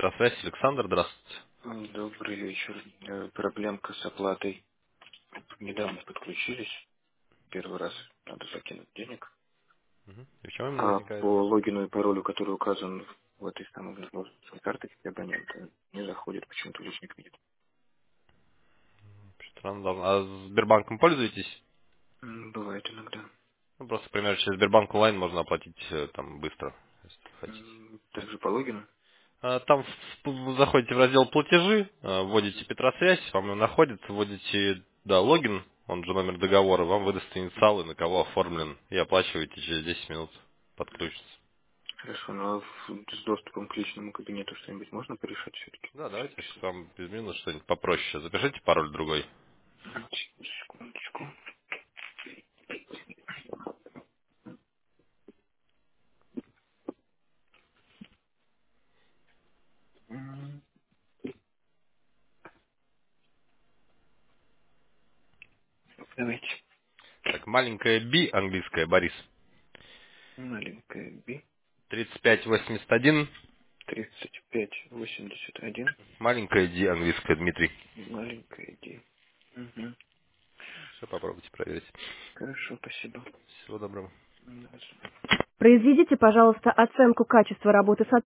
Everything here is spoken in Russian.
Петросвязь, Александр, здравствуйте. Добрый вечер. Проблемка с оплатой. Недавно подключились. Первый раз надо закинуть денег. Мгм. И в чем именно А возникает? по логину и паролю, который указан в этой самой возможности карточки абонента, не заходит, почему-то личник видит. Странно, а Сбербанком пользуетесь? Бывает иногда. Ну, просто, например, через Сбербанк онлайн можно оплатить там быстро, если хотите. Также по логину. Там вы заходите в раздел платежи, вводите Петросвязь, вам его находит, вводите, да, логин, он же номер договора, вам выдаст инициалы, на кого оформлен, и оплачиваете через 10 минут, подключится. Хорошо, но с доступом к личному кабинету что-нибудь можно порешать все-таки? Да, давайте я сейчас вам без минус что-нибудь попроще. Запишите пароль другой. Секундочку. Давайте. Так, маленькая B, английская, Борис. Маленькая B. 3581. 3581. Маленькая D, английская, Дмитрий. Маленькая D. Угу. Все, попробуйте проверить. Хорошо, спасибо. Всего доброго. М, Произведите, пожалуйста, оценку качества работы сотрудника.